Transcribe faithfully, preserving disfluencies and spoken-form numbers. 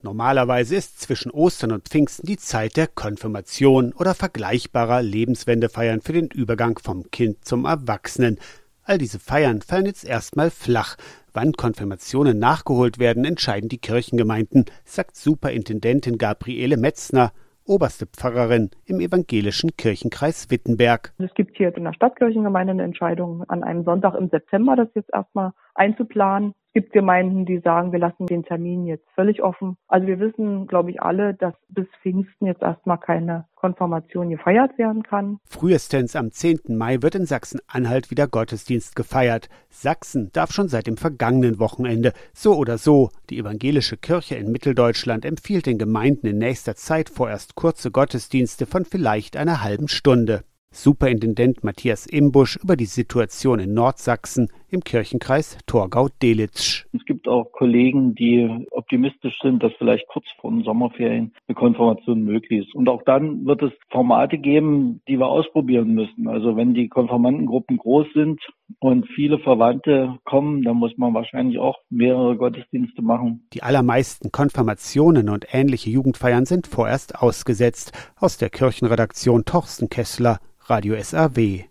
Normalerweise ist zwischen Ostern und Pfingsten die Zeit der Konfirmation oder vergleichbarer Lebenswendefeiern für den Übergang vom Kind zum Erwachsenen. All diese Feiern fallen jetzt erstmal flach. Wann Konfirmationen nachgeholt werden, entscheiden die Kirchengemeinden, sagt Superintendentin Gabriele Metzner, oberste Pfarrerin im evangelischen Kirchenkreis Wittenberg. Es gibt hier in der Stadtkirchengemeinde eine Entscheidung, an einem Sonntag im September das jetzt erstmal einzuplanen. Es gibt Gemeinden, die sagen, wir lassen den Termin jetzt völlig offen. Also wir wissen, glaube ich, alle, dass bis Pfingsten jetzt erstmal keine Konfirmation gefeiert werden kann. Frühestens am zehnten Mai wird in Sachsen-Anhalt wieder Gottesdienst gefeiert. Sachsen darf schon seit dem vergangenen Wochenende. So oder so, die evangelische Kirche in Mitteldeutschland empfiehlt den Gemeinden in nächster Zeit vorerst kurze Gottesdienste von vielleicht einer halben Stunde. Superintendent Matthias Imbusch über die Situation in Nordsachsen im Kirchenkreis Torgau-Delitzsch. Es gibt auch Kollegen, die optimistisch sind, dass vielleicht kurz vor den Sommerferien eine Konfirmation möglich ist. Und auch dann wird es Formate geben, die wir ausprobieren müssen. Also wenn die Konfirmandengruppen groß sind und viele Verwandte kommen, dann muss man wahrscheinlich auch mehrere Gottesdienste machen. Die allermeisten Konfirmationen und ähnliche Jugendfeiern sind vorerst ausgesetzt. Aus der Kirchenredaktion Torsten Kessler, Radio S R W.